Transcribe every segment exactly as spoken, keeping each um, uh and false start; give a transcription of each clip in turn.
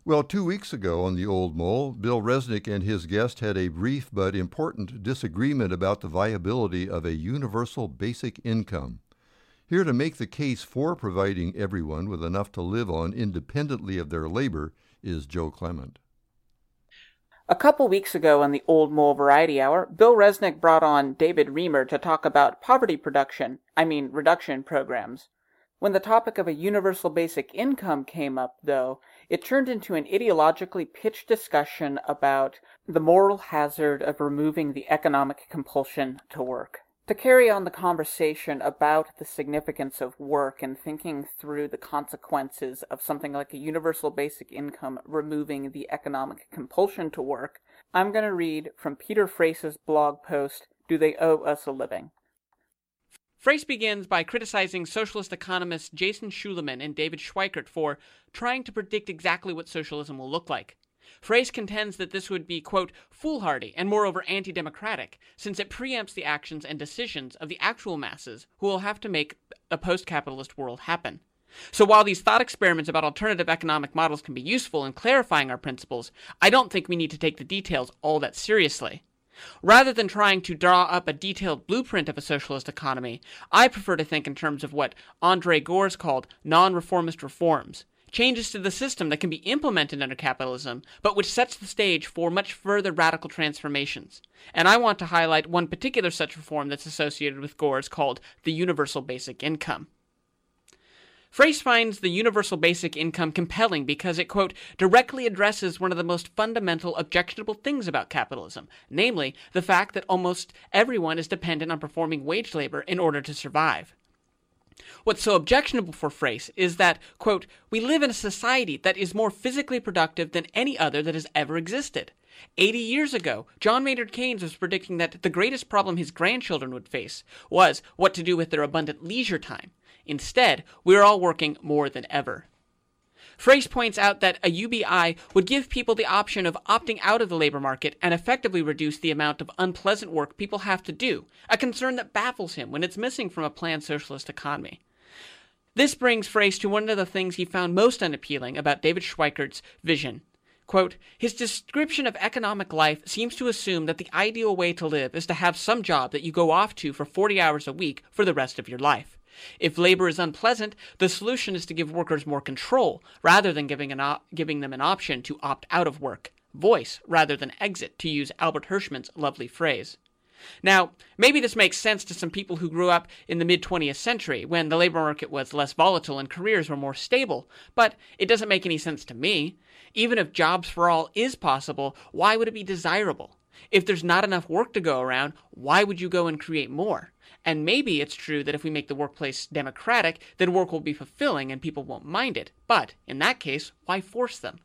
Well, two weeks ago on The Old Mole, Bill Resnick and his guest had a brief but important disagreement about the viability of a universal basic income. Here to make the case for providing everyone with enough to live on independently of their labor is Joe Clement. A couple weeks ago on the Old Mole Variety Hour, Bill Resnick brought on David Reamer to talk about poverty production, I mean reduction programs. When the topic of a universal basic income came up, though, it turned into an ideologically pitched discussion about the moral hazard of removing the economic compulsion to work. To carry on the conversation about the significance of work and thinking through the consequences of something like a universal basic income removing the economic compulsion to work, I'm going to read from Peter Frase's blog post, Do They Owe Us a Living? Frase begins by criticizing socialist economists Jason Schuleman and David Schweikert for trying to predict exactly what socialism will look like. Frase contends that this would be, quote, foolhardy and moreover anti-democratic, since it preempts the actions and decisions of the actual masses who will have to make a post-capitalist world happen. So while these thought experiments about alternative economic models can be useful in clarifying our principles, I don't think we need to take the details all that seriously. Rather than trying to draw up a detailed blueprint of a socialist economy, I prefer to think in terms of what Andre Gors called non-reformist reforms, changes to the system that can be implemented under capitalism, but which sets the stage for much further radical transformations. And I want to highlight one particular such reform that's associated with Gors called the universal basic income. Frase finds the universal basic income compelling because it, quote, directly addresses one of the most fundamental objectionable things about capitalism, namely the fact that almost everyone is dependent on performing wage labor in order to survive. What's so objectionable for Frase is that, quote, we live in a society that is more physically productive than any other that has ever existed. Eighty years ago, John Maynard Keynes was predicting that the greatest problem his grandchildren would face was what to do with their abundant leisure time. Instead, we are all working more than ever. Frase points out that a U B I would give people the option of opting out of the labor market and effectively reduce the amount of unpleasant work people have to do, a concern that baffles him when it's missing from a planned socialist economy. This brings Frase to one of the things he found most unappealing about David Schweikert's vision. Quote, his description of economic life seems to assume that the ideal way to live is to have some job that you go off to for forty hours a week for the rest of your life. If labor is unpleasant, the solution is to give workers more control, rather than giving, an op- giving them an option to opt out of work. Voice, rather than exit, to use Albert Hirschman's lovely phrase. Now, maybe this makes sense to some people who grew up in the mid-twentieth century, when the labor market was less volatile and careers were more stable, but it doesn't make any sense to me. Even if jobs for all is possible, why would it be desirable? If there's not enough work to go around, why would you go and create more? And maybe it's true that if we make the workplace democratic, then work will be fulfilling and people won't mind it. But, in that case, why force them?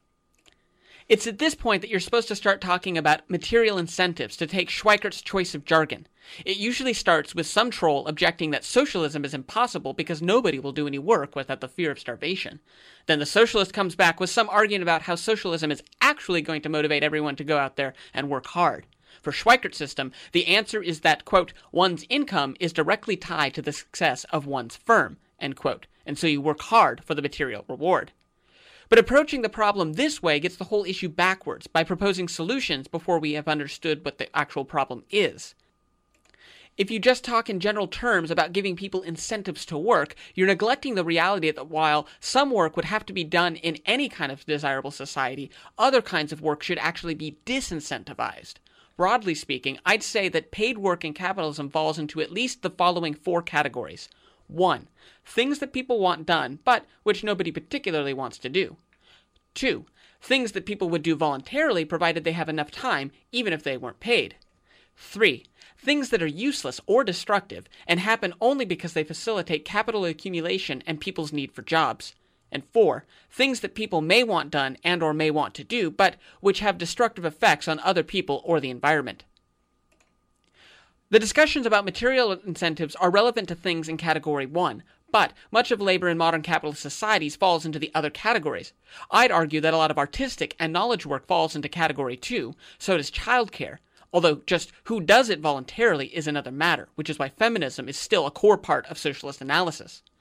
It's at this point that you're supposed to start talking about material incentives, to take Schweikert's choice of jargon. It usually starts with some troll objecting that socialism is impossible because nobody will do any work without the fear of starvation. Then the socialist comes back with some argument about how socialism is actually going to motivate everyone to go out there and work hard. For Schweikert's system, the answer is that, quote, one's income is directly tied to the success of one's firm, end quote, and so you work hard for the material reward. But approaching the problem this way gets the whole issue backwards by proposing solutions before we have understood what the actual problem is. If you just talk in general terms about giving people incentives to work, you're neglecting the reality that while some work would have to be done in any kind of desirable society, other kinds of work should actually be disincentivized. Broadly speaking, I'd say that paid work in capitalism falls into at least the following four categories. One, things that people want done, but which nobody particularly wants to do. Two, things that people would do voluntarily provided they have enough time, even if they weren't paid. Three, things that are useless or destructive and happen only because they facilitate capital accumulation and people's need for jobs. And four, things that people may want done and or may want to do, but which have destructive effects on other people or the environment. The discussions about material incentives are relevant to things in category one, but much of labor in modern capitalist societies falls into the other categories. I'd argue that a lot of artistic and knowledge work falls into category two, so does childcare, although just who does it voluntarily is another matter, which is why feminism is still a core part of socialist analysis.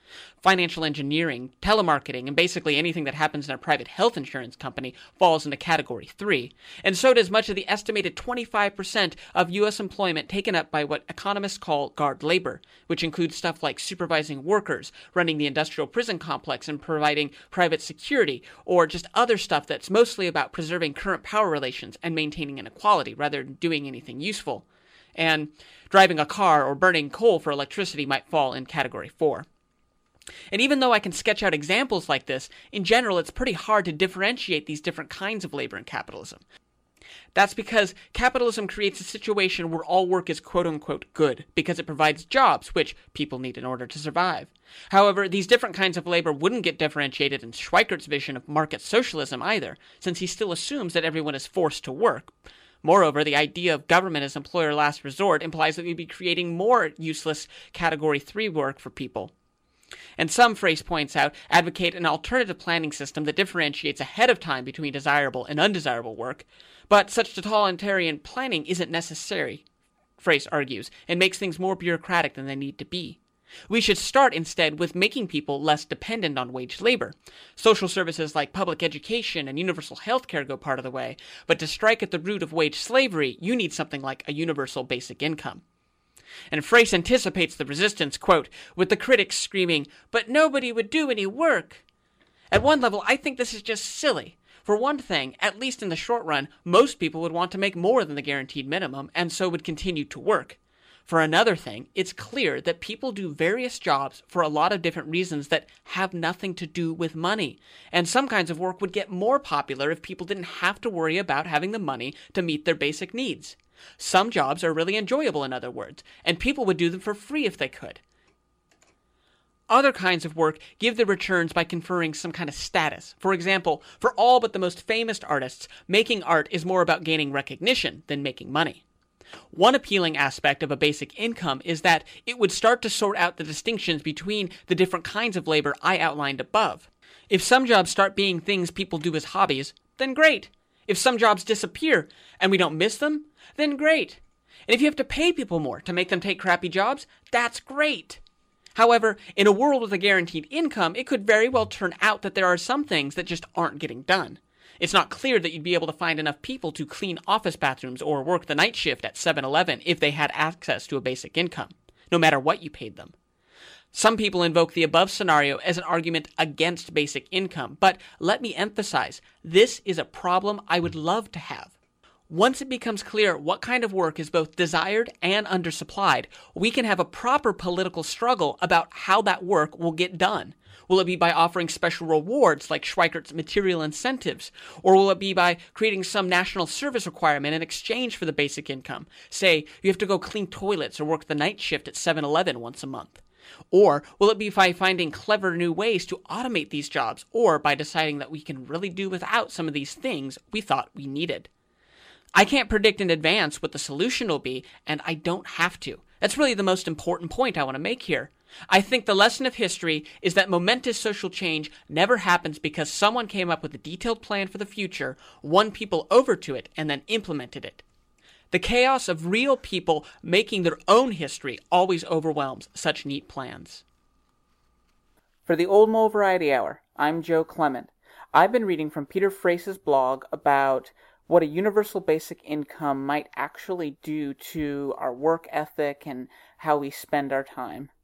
Financial engineering, telemarketing, and basically anything that happens in a private health insurance company falls into Category three, and so does much of the estimated twenty-five percent of U S employment taken up by what economists call guard labor, which includes stuff like supervising workers, running the industrial prison complex, and providing private security, or just other stuff that's mostly about preserving current power relations and maintaining inequality rather than doing anything useful. And driving a car or burning coal for electricity might fall in Category four. And even though I can sketch out examples like this, in general it's pretty hard to differentiate these different kinds of labor in capitalism. That's because capitalism creates a situation where all work is quote-unquote good, because it provides jobs, which people need in order to survive. However, these different kinds of labor wouldn't get differentiated in Schweikert's vision of market socialism either, since he still assumes that everyone is forced to work. Moreover, the idea of government as employer last resort implies that we'd be creating more useless Category three work for people. And some, Frace points out, advocate an alternative planning system that differentiates ahead of time between desirable and undesirable work, but such totalitarian planning isn't necessary, Frace argues, and makes things more bureaucratic than they need to be. We should start instead with making people less dependent on wage labor. Social services like public education and universal health care go part of the way, but to strike at the root of wage slavery, you need something like a universal basic income. And Frace anticipates the resistance, quote, with the critics screaming, "But nobody would do any work." At one level, I think this is just silly. For one thing, at least in the short run, most people would want to make more than the guaranteed minimum, and so would continue to work. For another thing, it's clear that people do various jobs for a lot of different reasons that have nothing to do with money, and some kinds of work would get more popular if people didn't have to worry about having the money to meet their basic needs. Some jobs are really enjoyable, in other words, and people would do them for free if they could. Other kinds of work give the returns by conferring some kind of status. For example, for all but the most famous artists, making art is more about gaining recognition than making money. One appealing aspect of a basic income is that it would start to sort out the distinctions between the different kinds of labor I outlined above. If some jobs start being things people do as hobbies, then great. If some jobs disappear and we don't miss them, then great. And if you have to pay people more to make them take crappy jobs, that's great. However, in a world with a guaranteed income, it could very well turn out that there are some things that just aren't getting done. It's not clear that you'd be able to find enough people to clean office bathrooms or work the night shift at seven eleven if they had access to a basic income, no matter what you paid them. Some people invoke the above scenario as an argument against basic income, but let me emphasize, this is a problem I would love to have. Once it becomes clear what kind of work is both desired and undersupplied, we can have a proper political struggle about how that work will get done. Will it be by offering special rewards like Schweikert's material incentives? Or will it be by creating some national service requirement in exchange for the basic income? Say, you have to go clean toilets or work the night shift at seven eleven once a month. Or will it be by finding clever new ways to automate these jobs, or by deciding that we can really do without some of these things we thought we needed? I can't predict in advance what the solution will be, and I don't have to. That's really the most important point I want to make here. I think the lesson of history is that momentous social change never happens because someone came up with a detailed plan for the future, won people over to it, and then implemented it. The chaos of real people making their own history always overwhelms such neat plans. For the Old Mole Variety Hour, I'm Joe Clement. I've been reading from Peter Frace's blog about what a universal basic income might actually do to our work ethic and how we spend our time.